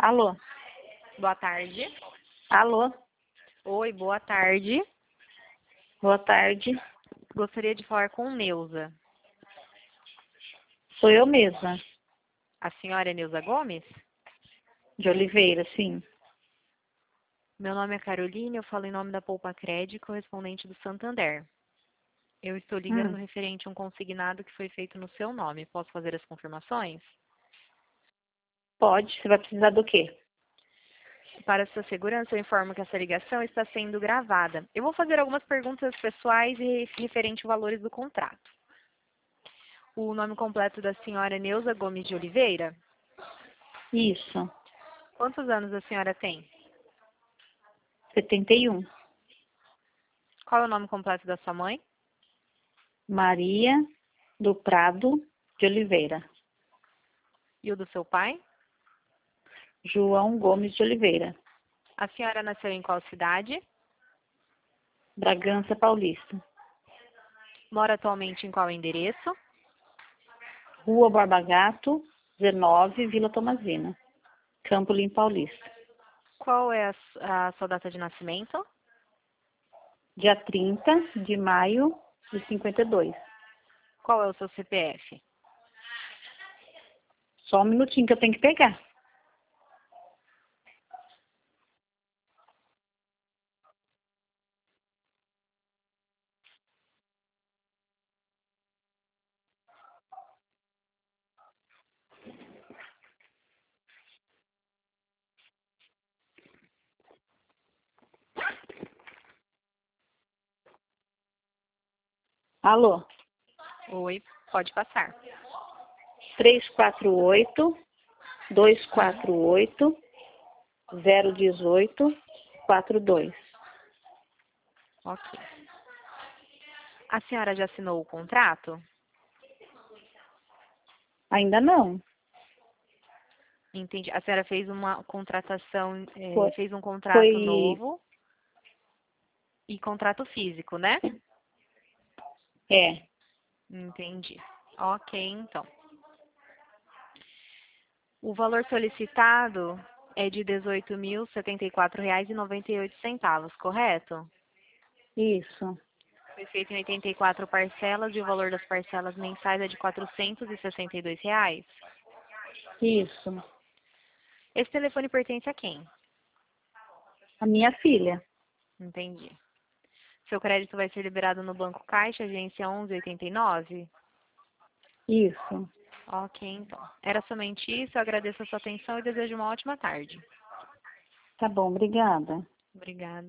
Alô? Boa tarde. Alô? Oi, boa tarde. Boa tarde. Gostaria de falar com Neuza. Sou eu mesma, A senhora é Neuza Gomes? de Oliveira, sim. Meu nome é Caroline, eu falo em nome da Poupa Cred, correspondente do Santander. Eu estou ligando referente a um consignado que foi feito no seu nome. Posso fazer as confirmações? Pode, você vai precisar do quê? Para sua segurança, eu informo que essa ligação está sendo gravada. Eu vou fazer algumas perguntas pessoais e referente aos valores do contrato. O nome completo da senhora é Neuza Gomes de Oliveira? Isso, Quantos anos a senhora tem? 71. Qual é o nome completo da sua mãe? Maria do Prado de Oliveira. E o do seu pai? João Gomes de Oliveira. A senhora nasceu em qual cidade? Bragança Paulista. Mora atualmente em qual endereço? Rua Borba Gato, 19, Vila Tomazina. Campo Limpo Paulista. Qual é a sua data de nascimento? Dia 30 de maio de 52. Qual é o seu CPF? Só um minutinho que eu tenho que pegar. Alô? Oi, pode passar. 348-248-018-42. Ok. A senhora já assinou o contrato? Ainda não. Entendi. A senhora fez uma contratação, Foi, fez um contrato foi novo e contrato físico, né? é, Entendi. Ok, então. O valor solicitado é de R$ 18.074,98, correto? isso, Foi feito em 84 parcelas e o valor das parcelas mensais é de R$ 462. isso. Esse telefone pertence a quem? A minha filha. Entendi. Seu crédito vai ser liberado no Banco Caixa, agência 1189? Isso. Ok, então. Era somente isso. Eu agradeço a sua atenção e desejo uma ótima tarde. Tá bom, obrigada. Obrigada.